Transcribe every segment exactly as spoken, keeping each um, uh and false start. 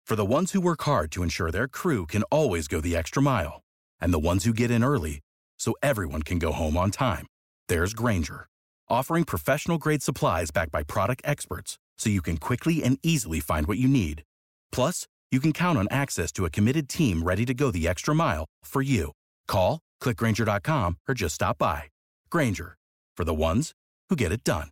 For the ones who work hard to ensure their crew can always go the extra mile, and the ones who get in early so everyone can go home on time, there's Grainger, offering professional-grade supplies backed by product experts so you can quickly and easily find what you need. Plus, you can count on access to a committed team ready to go the extra mile for you. Call, click Grainger dot com, or just stop by. Grainger, for the ones who get it done.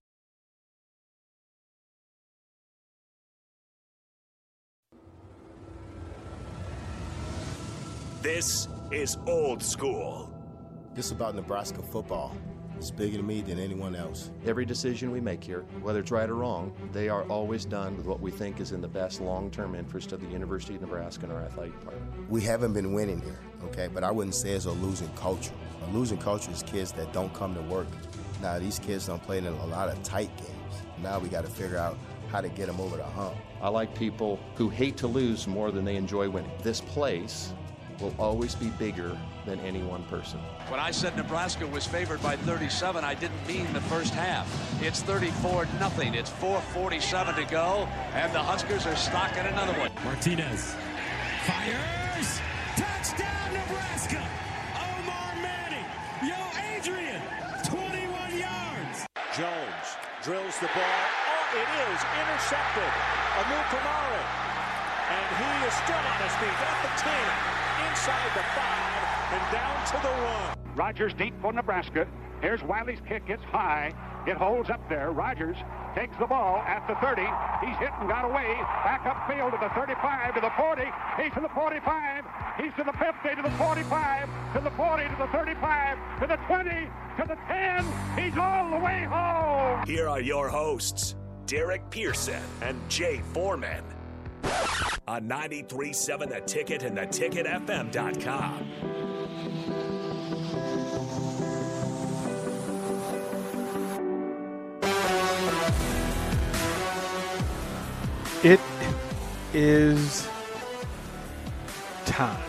This is Old School. This is about Nebraska football. It's bigger to me than anyone else. Every decision we make here, whether it's right or wrong, they are always done with what we think is in the best long-term interest of the University of Nebraska and our athletic department. We haven't been winning here, okay? But I wouldn't say it's a losing culture. A losing culture is kids that don't come to work. Now, these kids don't play in a lot of tight games. Now we got to figure out how to get them over the hump. I like people who hate to lose more than they enjoy winning. This place will always be bigger than any one person. When I said Nebraska was favored by thirty-seven, I didn't mean the first half. It's thirty-four nothing. It's four forty-seven to go, and the Huskers are stocking another one. Martinez fires. Touchdown, Nebraska. Omar Manning. Yo, Adrian. twenty-one yards. Jones drills the ball. Oh, it is intercepted. Amukamara. And he is still on his feet at the ten. Inside the five and down to the one. Rogers deep for Nebraska. Here's Wiley's kick. It's high. It holds up there. Rogers takes the ball at the thirty. He's hit and got away. Back upfield to the thirty-five, to the forty. He's to the forty-five. He's to the fifty, to the forty-five, to the forty, to the thirty-five, to the twenty, to the ten. He's all the way home. Here are your hosts, Derek Pearson and Jay Foreman. On ninety-three point seven The Ticket and the ticket f m dot com. It is time.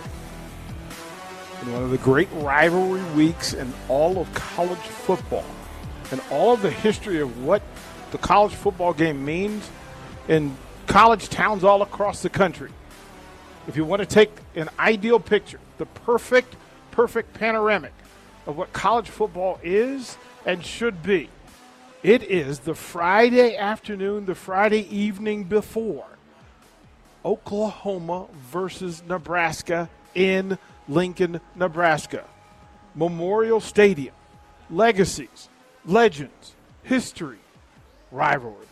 In one of the great rivalry weeks in all of college football, and all of the history of what the college football game means in college towns all across the country. If you want to take an ideal picture, the perfect, perfect panoramic of what college football is and should be, it is the Friday afternoon, the Friday evening before Oklahoma versus Nebraska in Lincoln, Nebraska. Memorial Stadium, legacies, legends, history, rivalry.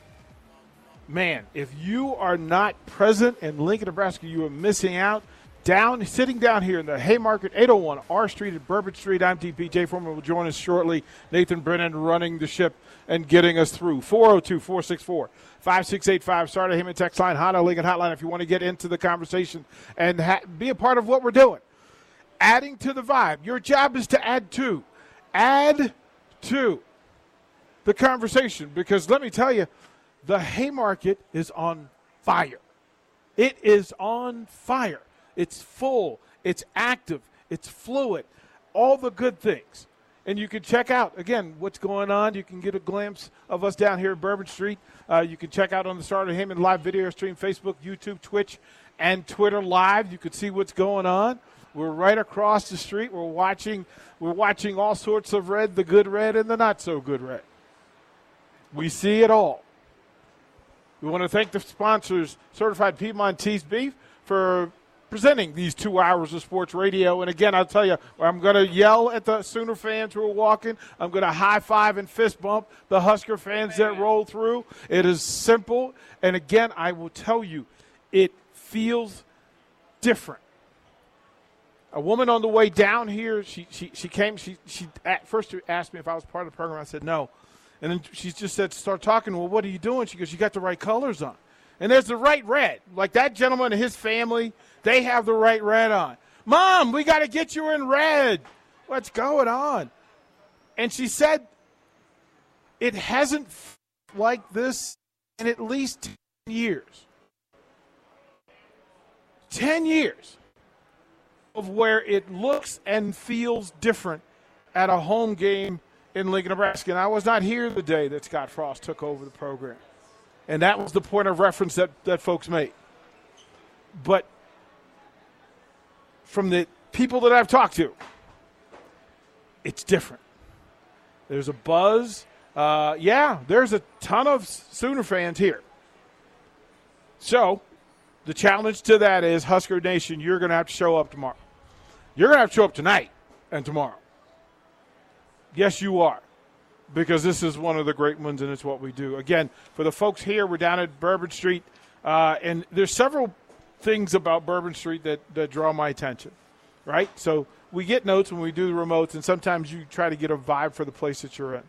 Man, if you are not present in Lincoln, Nebraska, you are missing out. Down, sitting down here in the Haymarket, eight oh one R Street at Bourbon Street. I'm T P. Jay Foreman will join us shortly. Nathan Brennan running the ship and getting us through. four oh two, four six four, five six eight five. Start a Heyman text line, Honda Lincoln Hotline if you want to get into the conversation and ha- be a part of what we're doing. Adding to the vibe. Your job is to add to. Add to the conversation, because let me tell you, the Haymarket is on fire. It is on fire. It's full. It's active. It's fluid. All the good things. And you can check out, again, what's going on. You can get a glimpse of us down here at Bourbon Street. Uh, you can check out on the Starter Heyman live video stream, Facebook, YouTube, Twitch, and Twitter live. You can see what's going on. We're right across the street. We're watching, we're watching all sorts of red, the good red and the not so good red. We see it all. We want to thank the sponsors, Certified Piedmontese Beef, for presenting these two hours of sports radio. And, again, I'll tell you, I'm going to yell at the Sooner fans who are walking. I'm going to high-five and fist bump the Husker fans that roll through. It is simple. And, again, I will tell you, it feels different. A woman on the way down here, she she, she came, she, she at first asked me if I was part of the program. I said no. And then she just said, start talking, well, what are you doing? She goes, you got the right colors on. And there's the right red. Like that gentleman and his family, they have the right red on. Mom, we got to get you in red. What's going on? And she said, it hasn't felt like this in at least ten years. ten years of where it looks and feels different at a home game in Lincoln, Nebraska. And I was not here the day that Scott Frost took over the program. And that was the point of reference that, that folks made. But from the people that I've talked to, it's different. There's a buzz. Uh, yeah, there's a ton of Sooner fans here. So the challenge to that is, Husker Nation, you're going to have to show up tomorrow. You're going to have to show up tonight and tomorrow. Yes, you are, because this is one of the great ones, and it's what we do. Again, for the folks here, we're down at Bourbon Street, uh, and there's several things about Bourbon Street that, that draw my attention, right? So we get notes when we do the remotes, and sometimes you try to get a vibe for the place that you're in.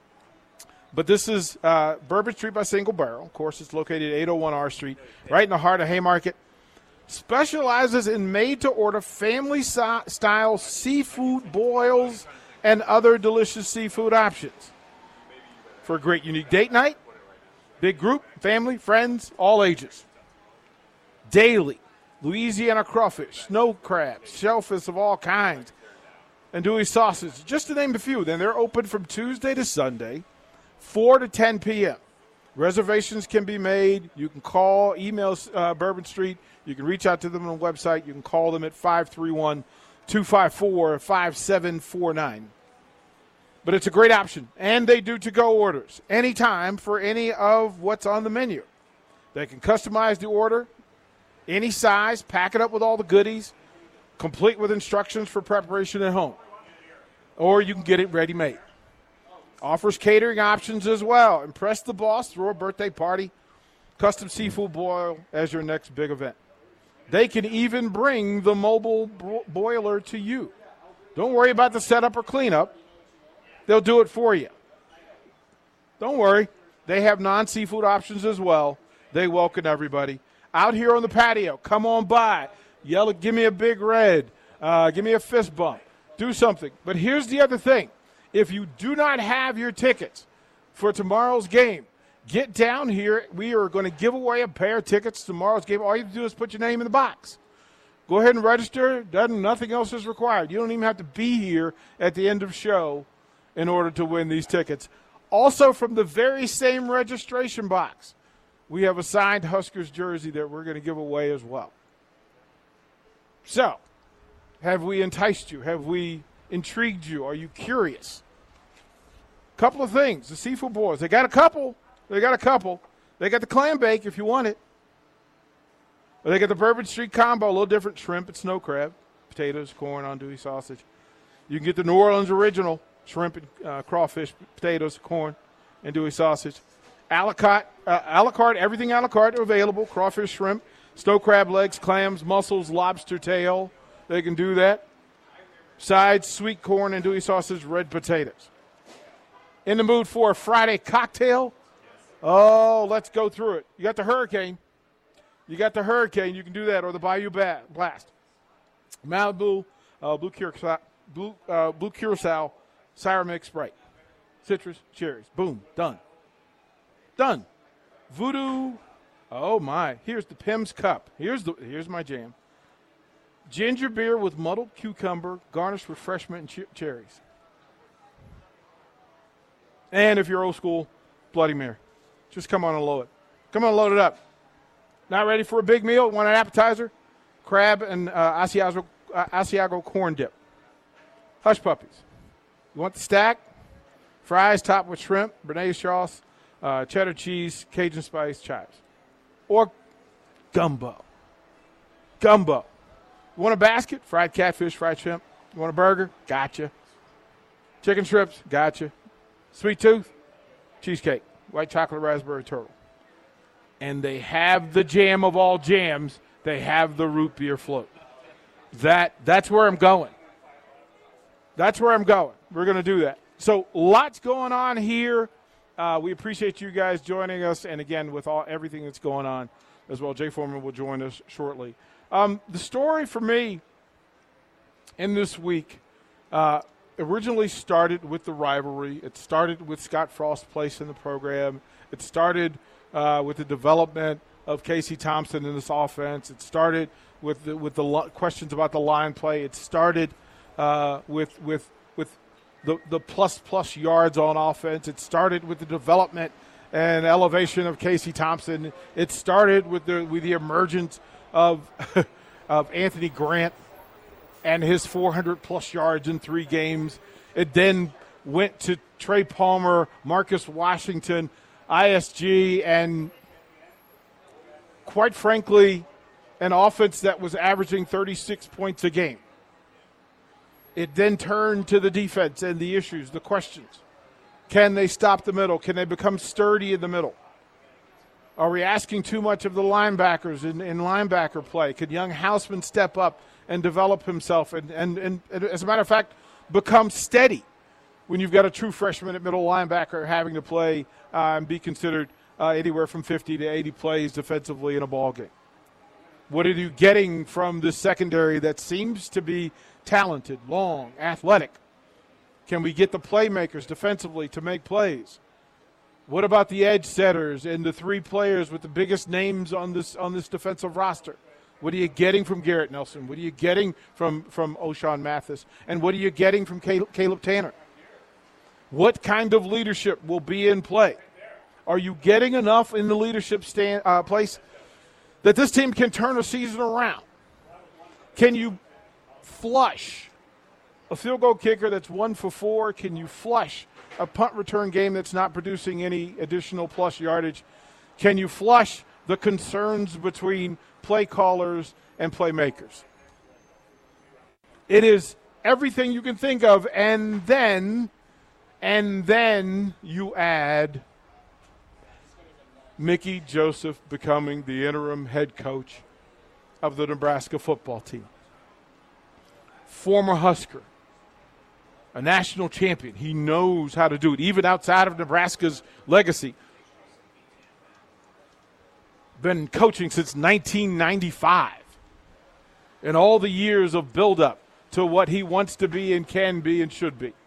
But this is uh, Bourbon Street by Single Barrel. Of course, it's located at eight oh one R Street, right in the heart of Haymarket. Specializes in made-to-order family-style seafood boils and other delicious seafood options. For a great, unique date night, big group, family, friends, all ages. Daily, Louisiana crawfish, snow crabs, shellfish of all kinds, and Dewey sausage, just to name a few. Then they're open from Tuesday to Sunday, four to ten p.m. Reservations can be made. You can call, email uh, Bourbon Street. You can reach out to them on the website. You can call them at five three one, two five four, five seven four nine. But it's a great option. And they do to-go orders anytime for any of what's on the menu. They can customize the order, any size, pack it up with all the goodies, complete with instructions for preparation at home. Or you can get it ready-made. Offers catering options as well. Impress the boss, throw a birthday party, custom seafood boil as your next big event. They can even bring the mobile bro- boiler to you. Don't worry about the setup or cleanup. They'll do it for you. Don't worry. They have non-seafood options as well. They welcome everybody. Out here on the patio, come on by. Yell, give me a big red. Uh, give me a fist bump. Do something. But here's the other thing. If you do not have your tickets for tomorrow's game, get down here. We are going to give away a pair of tickets to tomorrow's game. All you have to do is put your name in the box. Go ahead and register. Doesn't, nothing else is required. You don't even have to be here at the end of show in order to win these tickets. Also, from the very same registration box, we have a signed Huskers jersey that we're going to give away as well. So, have we enticed you? Have we intrigued you? Are you curious? Couple of things. The seafood boils. They got a couple. They got a couple. They got the clam bake if you want it. But they got the Bourbon Street combo, a little different. Shrimp and snow crab, potatoes, corn, andouille sausage. You can get the New Orleans original, shrimp and uh, crawfish, potatoes, corn, andouille sausage. A la carte, uh, a la carte, everything a la carte available. Crawfish, shrimp, snow crab legs, clams, mussels, lobster tail. They can do that. Sides, sweet corn, andouille sausage, red potatoes. In the mood for a Friday cocktail? Oh, let's go through it. You got the Hurricane. You got the Hurricane. You can do that, or the Bayou Blast. Malibu, uh, Blue Curacao, Blue, uh, Blue Curacao, Sour Mix Sprite. Citrus, cherries. Boom. Done. Done. Voodoo. Oh, my. Here's the Pim's Cup. Here's the here's my jam. Ginger beer with muddled cucumber, garnished with fresh mint and ch- cherries. And if you're old school, Bloody Mary. Just come on and load it. Come on and load it up. Not ready for a big meal? Want an appetizer? Crab and uh, Asiago, uh, Asiago corn dip. Hush puppies. You want the stack? Fries topped with shrimp, béarnaise sauce, uh, cheddar cheese, Cajun spice, chives. Or gumbo. Gumbo. You want a basket? Fried catfish, fried shrimp. You want a burger? Gotcha. Chicken strips? Gotcha. Sweet tooth? Cheesecake. White chocolate raspberry turtle. And they have the jam of all jams. They have the root beer float. That That's where I'm going. That's where I'm going. We're going to do that. So lots going on here. Uh, we appreciate you guys joining us. And, again, with all everything that's going on as well, Jay Foreman will join us shortly. Um, the story for me in this week uh, originally started with the rivalry. It started with Scott Frost's place in the program. It started uh, with the development of Casey Thompson in this offense. It started with the, with the lo- questions about the line play. It started uh, with with with the the plus plus yards on offense. It started with the development and elevation of Casey Thompson. It started with the with the emergence of of Anthony Grant and his four hundred plus yards in three games. It then went to Trey Palmer, Marcus Washington, I S G, and quite frankly, an offense that was averaging thirty-six points a game. It then turned to the defense and the issues, the questions. Can they stop the middle? Can they become sturdy in the middle? Are we asking too much of the linebackers in, in linebacker play? Could young Houseman step up and develop himself and, and, and, and, as a matter of fact, become steady when you've got a true freshman at middle linebacker having to play uh, and be considered uh, anywhere from fifty to eighty plays defensively in a ball game? What are you getting from the secondary that seems to be talented, long, athletic? Can we get the playmakers defensively to make plays? What about the edge setters and the three players with the biggest names on this on this defensive roster? What are you getting from Garrett Nelson? What are you getting from, from O'Shawn Mathis? And what are you getting from Caleb, Caleb Tanner? What kind of leadership will be in play? Are you getting enough in the leadership stand, uh, place that this team can turn a season around? Can you flush a field goal kicker that's one for four? Can you flush a punt return game that's not producing any additional plus yardage? Can you flush the concerns between play callers and playmakers? It is everything you can think of, and then, and then you add Mickey Joseph becoming the interim head coach of the Nebraska football team. Former Husker, a national champion. He knows how to do it, even outside of Nebraska's legacy. Been coaching since nineteen ninety-five. And all the years of buildup to what he wants to be and can be and should be.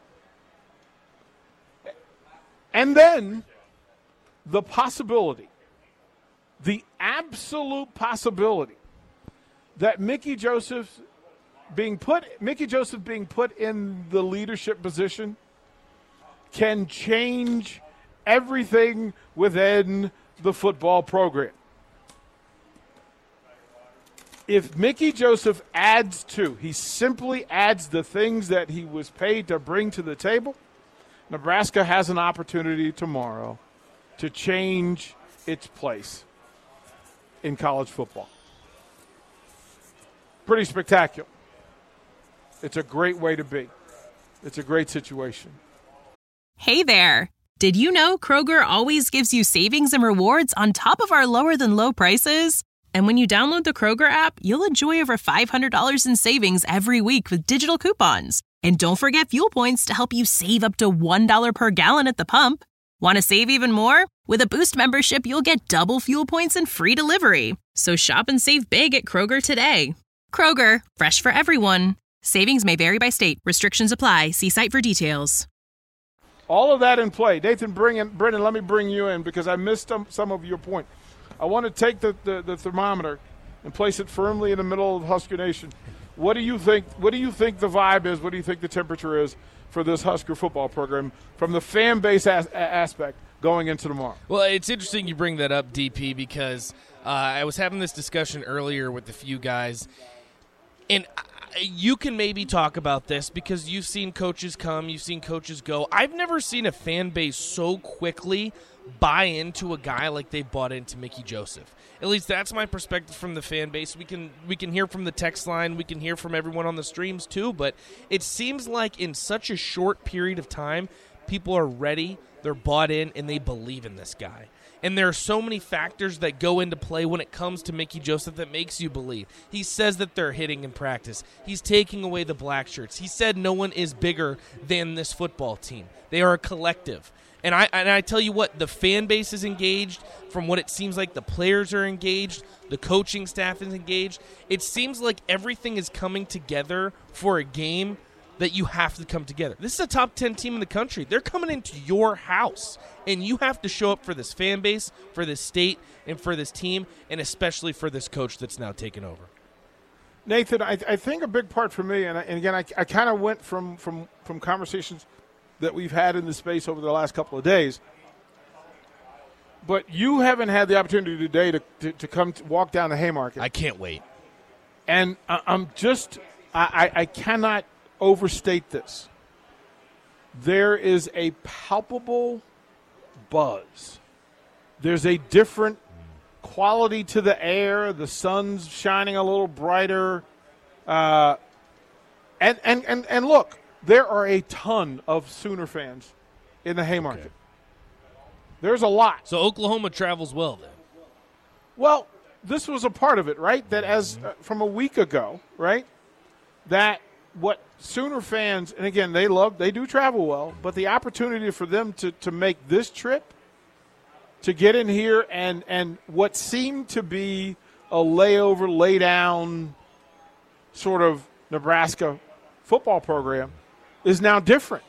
And then the possibility, the absolute possibility that Mickey Joseph being put Mickey Joseph being put in the leadership position can change everything within the football program. If Mickey Joseph adds to, he simply adds the things that he was paid to bring to the table, Nebraska has an opportunity tomorrow to change its place in college football. Pretty spectacular. It's a great way to be. It's a great situation. Hey there. Did you know Kroger always gives you savings and rewards on top of our lower than low prices? And when you download the Kroger app, you'll enjoy over five hundred dollars in savings every week with digital coupons. And don't forget fuel points to help you save up to one dollar per gallon at the pump. Want to save even more? With a Boost membership, you'll get double fuel points and free delivery. So shop and save big at Kroger today. Kroger, fresh for everyone. Savings may vary by state. Restrictions apply. See site for details. All of that in play. Nathan, bring in, Brendan, let me bring you in because I missed some, some of your point. I want to take the, the, the thermometer and place it firmly in the middle of Husker Nation. What do you think? What do you think the vibe is? What do you think the temperature is for this Husker football program from the fan base as, aspect going into tomorrow? Well, it's interesting you bring that up, D P, because uh, I was having this discussion earlier with a few guys, and you can maybe talk about this because you've seen coaches come, you've seen coaches go. I've never seen a fan base so quickly buy into a guy like they bought into Mickey Joseph. At least that's my perspective from the fan base. We can we can hear from the text line, we can hear from everyone on the streams too, but it seems like in such a short period of time, people are ready, they're bought in, and they believe in this guy. And there are so many factors that go into play when it comes to Mickey Joseph that makes you believe. He says that they're hitting in practice. He's taking away the black shirts. He said no one is bigger than this football team. They are a collective. And I and I tell you what, the fan base is engaged. From what it seems like, the players are engaged. The coaching staff is engaged. It seems like everything is coming together for a game that you have to come together. This is a top ten team in the country. They're coming into your house, and you have to show up for this fan base, for this state, and for this team, and especially for this coach that's now taken over. Nathan, I, I think a big part for me, and, I, and again, I, I kind of went from, from, from conversations that we've had in the space over the last couple of days. but you haven't had the opportunity today to, to, to come to walk down the Haymarket. I can't wait. And I, I'm just I, I, I cannot overstate this. There is a palpable buzz. There's a different quality to the air. The sun's shining a little brighter. Uh, and, and, and, and look, there are a ton of Sooner fans in the Haymarket. Okay. There's a lot. So Oklahoma travels well then. Well, this was a part of it, right? That as uh, from a week ago, right? That what Sooner fans, and again, they love, they do travel well, but the opportunity for them to, to make this trip, to get in here and, and what seemed to be a layover, lay down sort of Nebraska football program is now different.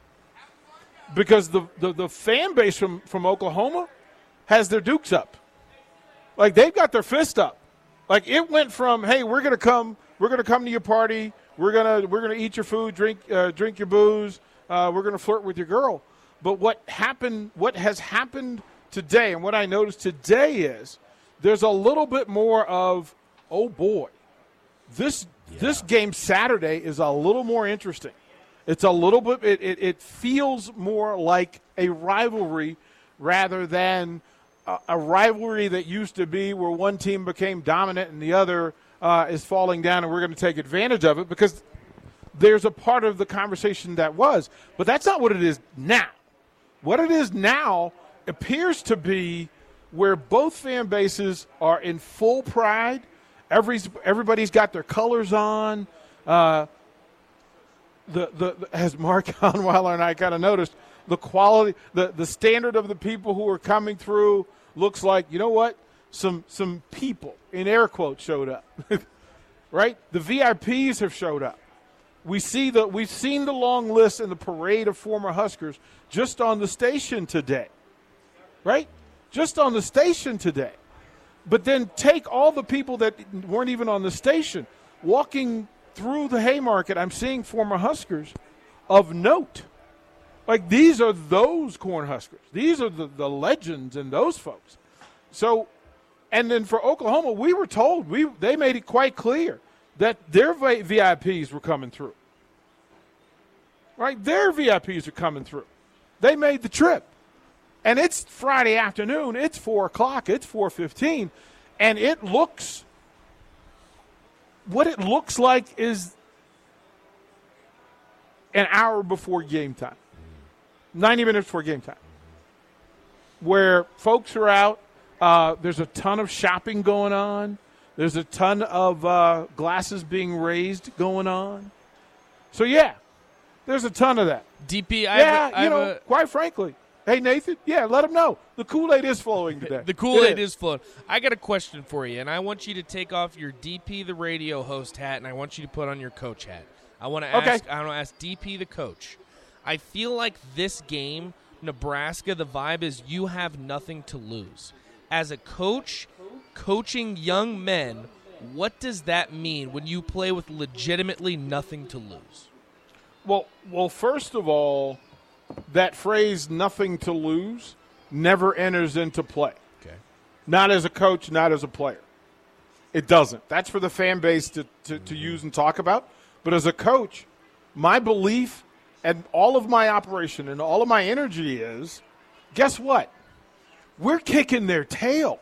Because the, the, the fan base from, from Oklahoma has their dukes up. Like, they've got their fist up. Like, it went from, hey, we're going to come, we're going to come to your party, we're going to we're gonna eat your food, drink uh, drink your booze, uh, we're going to flirt with your girl. But what happened, what has happened today, and what I noticed today is there's a little bit more of, oh, boy, this yeah. this game Saturday is a little more interesting. It's a little bit, it, it, it feels more like a rivalry rather than a, a rivalry that used to be where one team became dominant and the other uh, is falling down and we're going to take advantage of it, because there's a part of the conversation that was. But that's not what it is now. What it is now appears to be where both fan bases are in full pride. Every, everybody's got their colors on. Uh, The, the as Mark Onweiler and I kind of noticed, the quality, the, the standard of the people who are coming through looks like, you know what, some some people, in air quotes, showed up, right? The V I Ps have showed up. We see the, we've seen the long list and the parade of former Huskers just on the station today, right? Just on the station today. But then take all the people that weren't even on the station, walking through the Haymarket, I'm seeing former Huskers of note. Like, these are those Cornhuskers. These are the, the legends and those folks. So, and then for Oklahoma, we were told, we they made it quite clear that their V I Ps were coming through. Right? Their V I Ps are coming through. They made the trip. And it's Friday afternoon. It's four o'clock. It's four fifteen. And it looks – what it looks like is an hour before game time, ninety minutes before game time, where folks are out. Uh, there's a ton of shopping going on. There's a ton of uh, glasses being raised going on. So, yeah, there's a ton of that. D P, I yeah, have a, I you know, have a, quite frankly. Hey, Nathan, yeah, let them know. The Kool-Aid is flowing today. The Kool-Aid is flowing. I got a question for you, and I want you to take off your D P the radio host hat, and I want you to put on your coach hat. I want to ask okay. I want to ask D P the coach. I feel like this game, Nebraska, the vibe is you have nothing to lose. As a coach, coaching young men, what does that mean when you play with legitimately nothing to lose? Well, well, first of all, that phrase, nothing to lose, never enters into play. Okay. Not as a coach, not as a player. It doesn't. That's for the fan base to, to, mm-hmm. to use and talk about. But as a coach, my belief and all of my operation and all of my energy is, guess what? We're kicking their tail.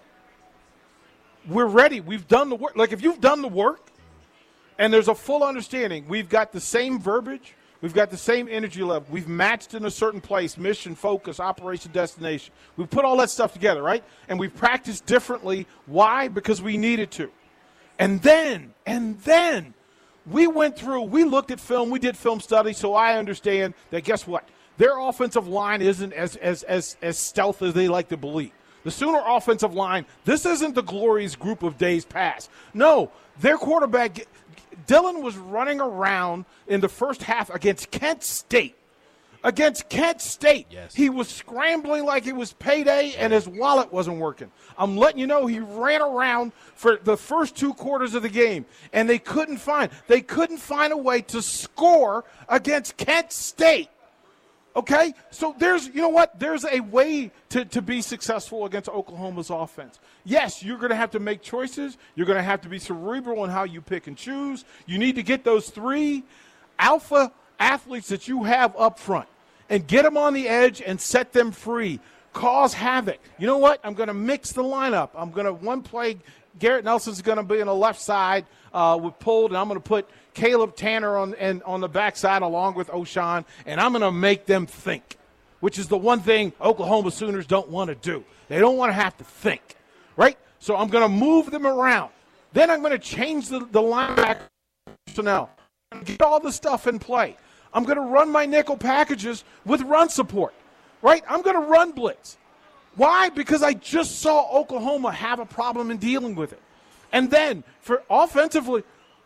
We're ready. We've done the work. Like, if you've done the work and there's a full understanding, we've got the same verbiage, we've got the same energy level. We've matched in a certain place, mission, focus, operation, destination. We've put all that stuff together, right? And we've practiced differently. Why? Because we needed to. And then, and then, we went through, we looked at film, we did film studies, so I understand that, guess what? Their offensive line isn't as, as, as, as stealth as they like to believe. The Sooner offensive line, this isn't the glorious group of days past. No, their quarterback, Dylan, was running around in the first half against Kent State. Against Kent State. Yes. He was scrambling like it was payday and his wallet wasn't working. I'm letting you know he ran around for the first two quarters of the game, and they couldn't find they couldn't find a way to score against Kent State. Okay? So there's, you know what? There's a way to, to be successful against Oklahoma's offense. Yes, you're going to have to make choices. You're going to have to be cerebral in how you pick and choose. You need to get those three alpha athletes that you have up front and get them on the edge and set them free. Cause havoc. You know what? I'm going to mix the lineup. I'm going to one play. Garrett Nelson's going to be on the left side uh, with pulled, and I'm going to put Caleb Tanner on and on the backside along with O'Shawn, and I'm going to make them think, which is the one thing Oklahoma Sooners don't want to do. They don't want to have to think, right? So I'm going to move them around. Then I'm going to change the, the linebacker personnel, get all the stuff in play. I'm going to run my nickel packages with run support, right? I'm going to run blitz. Why? Because I just saw Oklahoma have a problem in dealing with it. And then for offensively,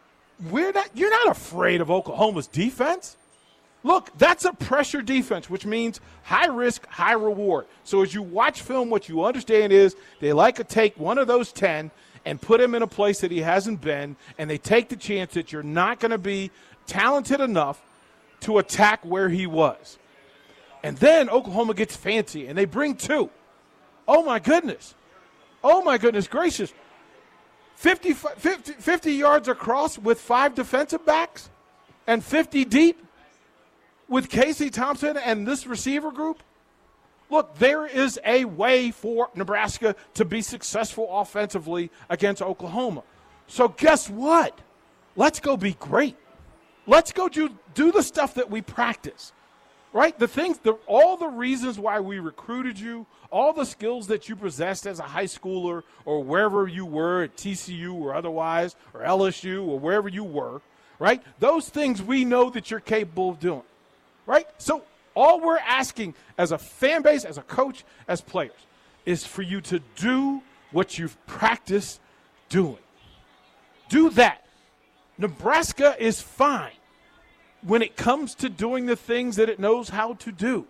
we're not, you're not afraid of Oklahoma's defense. Look, that's a pressure defense, which means high risk, high reward. So as you watch film, what you understand is they like to take one of those ten and put him in a place that he hasn't been, and they take the chance that you're not going to be talented enough to attack where he was. And then Oklahoma gets fancy, and they bring two. Oh, my goodness. Oh, my goodness gracious. fifty, fifty, fifty yards across with five defensive backs and fifty deep with Casey Thompson and this receiver group. Look, there is a way for Nebraska to be successful offensively against Oklahoma. So guess what? Let's go be great. Let's go do, do the stuff that we practice, right? The things, the, all the reasons why we recruited you, all the skills that you possessed as a high schooler or wherever you were at T C U or otherwise, or L S U or wherever you were, right? Those things we know that you're capable of doing, right? So all we're asking as a fan base, as a coach, as players, is for you to do what you've practiced doing. Do that. Nebraska is fine when it comes to doing the things that it knows how to do.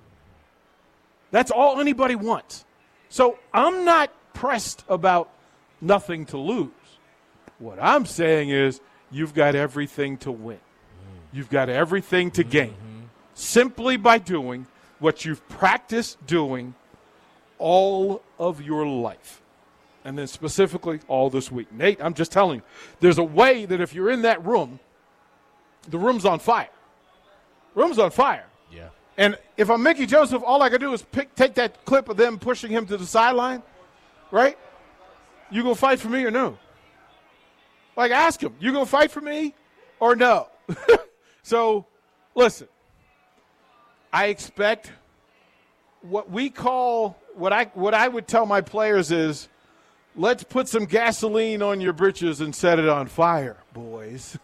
That's all anybody wants. So I'm not pressed about nothing to lose. What I'm saying is you've got everything to win. You've got everything to gain simply by doing what you've practiced doing all of your life, and then specifically all this week. Nate, I'm just telling you, there's a way that if you're in that room, the room's on fire. Room's on fire. Yeah. And if I'm Mickey Joseph, all I can do is pick, take that clip of them pushing him to the sideline, right? You going to fight for me or no? Like, ask him, you going to fight for me or no? So, listen, I expect what we call, what I, what I would tell my players is, let's put some gasoline on your britches and set it on fire, boys.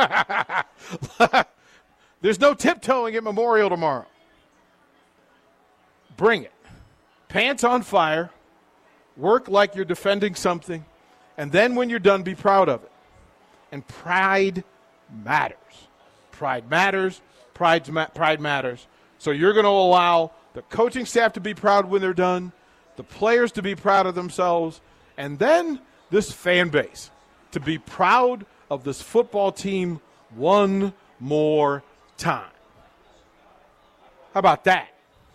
There's no tiptoeing at Memorial tomorrow. Bring it. Pants on fire. Work like you're defending something. And then when you're done, be proud of it. And pride matters. Pride matters. Pride, pride matters. So you're going to allow the coaching staff to be proud when they're done, the players to be proud of themselves, and then this fan base to be proud of this football team one more time. How about that,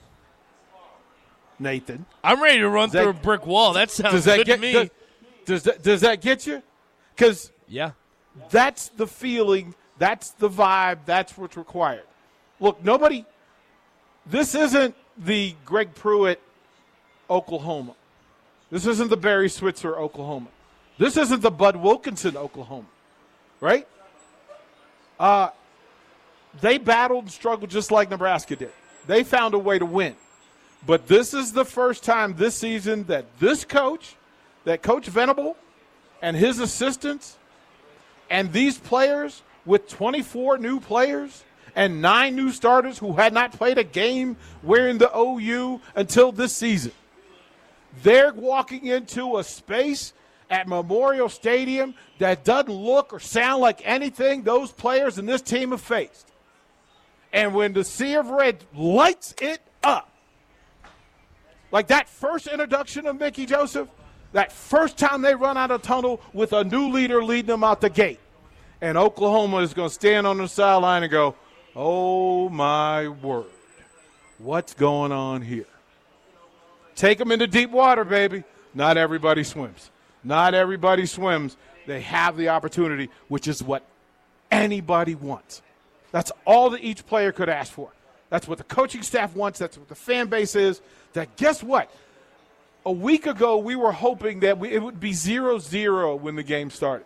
Nathan? I'm ready to run Does through that, a brick wall. That sounds does that good get, to me. Does, does, that, does that get you? Because yeah, that's the feeling, that's the vibe, that's what's required. Look, nobody – this isn't the Greg Pruitt Oklahoma. This isn't the Barry Switzer Oklahoma. This isn't the Bud Wilkinson Oklahoma, right? Uh, they battled and struggled just like Nebraska did. They found a way to win. But this is the first time this season that this coach, that Coach Venable and his assistants and these players with twenty-four new players and nine new starters who had not played a game wearing the O U until this season, they're walking into a space at Memorial Stadium that doesn't look or sound like anything those players and this team have faced. And when the Sea of Red lights it up, like that first introduction of Mickey Joseph, that first time they run out of tunnel with a new leader leading them out the gate, and Oklahoma is going to stand on the sideline and go, oh, my word. What's going on here? Take them into deep water, baby. Not everybody swims. Not everybody swims. They have the opportunity, which is what anybody wants. That's all that each player could ask for. That's what the coaching staff wants. That's what the fan base is. That guess what? A week ago, we were hoping that we, it would be zero zero when the game started.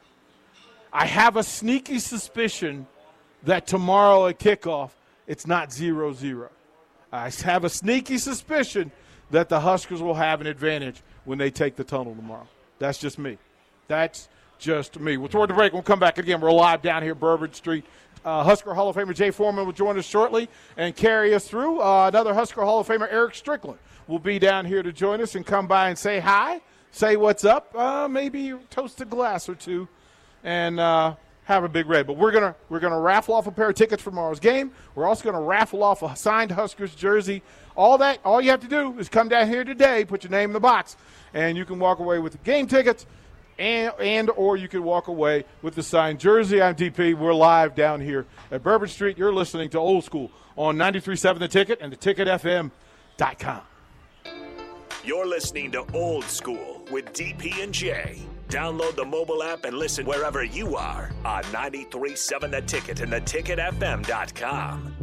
I have a sneaky suspicion that tomorrow at kickoff, it's not zero zero. I have a sneaky suspicion that the Huskers will have an advantage when they take the tunnel tomorrow. That's just me. That's just me. We'll toward the break. We'll come back again. We're live down here, Bourbon Street. Uh, Husker Hall of Famer Jay Foreman will join us shortly and carry us through. Uh, another Husker Hall of Famer, Eric Strickland, will be down here to join us and come by and say hi, say what's up, uh, maybe toast a glass or two, and uh, have a big red. But we're gonna we're gonna raffle off a pair of tickets for tomorrow's game. We're also gonna raffle off a signed Huskers jersey. All that, all you have to do is come down here today, put your name in the box, and you can walk away with the game tickets, and and or you can walk away with the signed jersey. I'm D P. We're live down here at Bourbon Street. You're listening to Old School on ninety-three point seven The Ticket and the ticket f m dot com. You're listening to Old School with D P and J. Download the mobile app and listen wherever you are on ninety-three point seven The Ticket and the ticket f m dot com.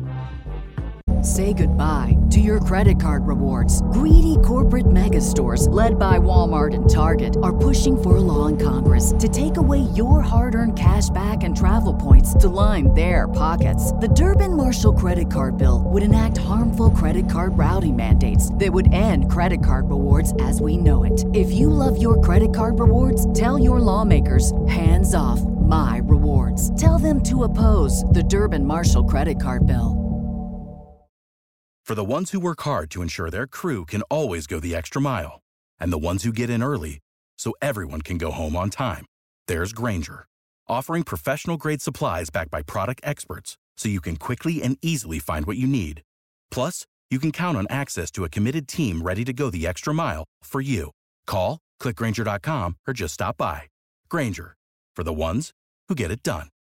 Say goodbye to your credit card rewards. Greedy corporate mega stores, led by Walmart and Target, are pushing for a law in Congress to take away your hard-earned cash back and travel points to line their pockets. The Durbin-Marshall credit card bill would enact harmful credit card routing mandates that would end credit card rewards as we know it. If you love your credit card rewards, tell your lawmakers, hands off my rewards. Tell them to oppose the Durbin-Marshall credit card bill. For the ones who work hard to ensure their crew can always go the extra mile, and the ones who get in early so everyone can go home on time, there's Grainger, offering professional-grade supplies backed by product experts so you can quickly and easily find what you need. Plus, you can count on access to a committed team ready to go the extra mile for you. Call, click Grainger dot com, or just stop by. Grainger, for the ones who get it done.